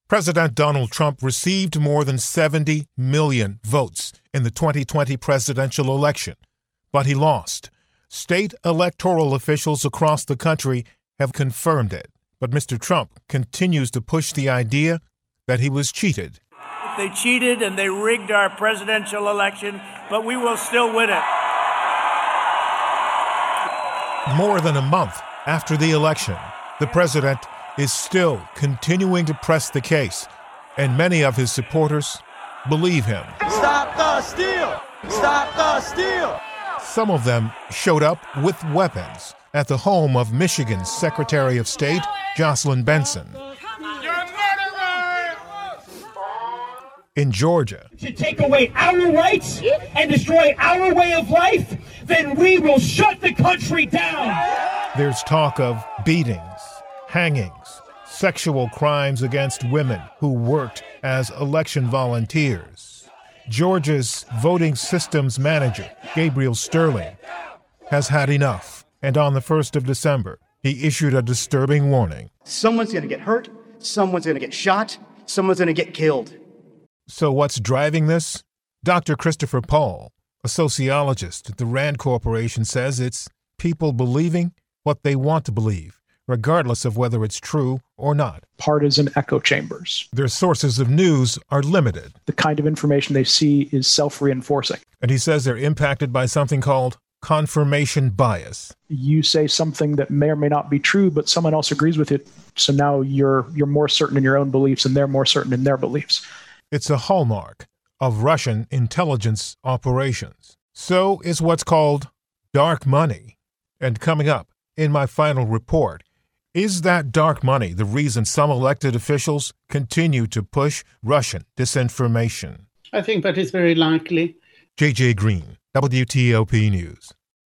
President Donald Trump received more than 70 million votes in the 2020 presidential election, but he lost. State electoral officials across the country have confirmed it. But Mr. Trump continues to push the idea that he was cheated. They cheated and they rigged our presidential election, but we will still win it. More than a month after the election, the president is still continuing to press the case, and many of his supporters believe him. Stop the steal! Stop the steal! Some of them showed up with weapons at the home of Michigan's Secretary of State, Jocelyn Benson. In Georgia, to take away our rights and destroy our way of life, then we will shut the country down. There's talk of beatings, hangings, sexual crimes against women who worked as election volunteers. Georgia's voting systems manager, Gabriel Sterling, has had enough, and on the 1st of December, he issued a disturbing warning. Someone's going to get hurt, someone's going to get shot, someone's going to get killed. So what's driving this? Dr. Christopher Paul, a sociologist at the Rand Corporation, says it's people believing what they want to believe, regardless of whether it's true or not. Partisan echo chambers. Their sources of news are limited. The kind of information they see is self-reinforcing. And he says they're impacted by something called confirmation bias. You say something that may or may not be true, but someone else agrees with it. So now you're more certain in your own beliefs and they're more certain in their beliefs. It's a hallmark of Russian intelligence operations. So is what's called dark money. And coming up in my final report, is that dark money the reason some elected officials continue to push Russian disinformation? I think that is very likely. J.J. Green, WTOP News.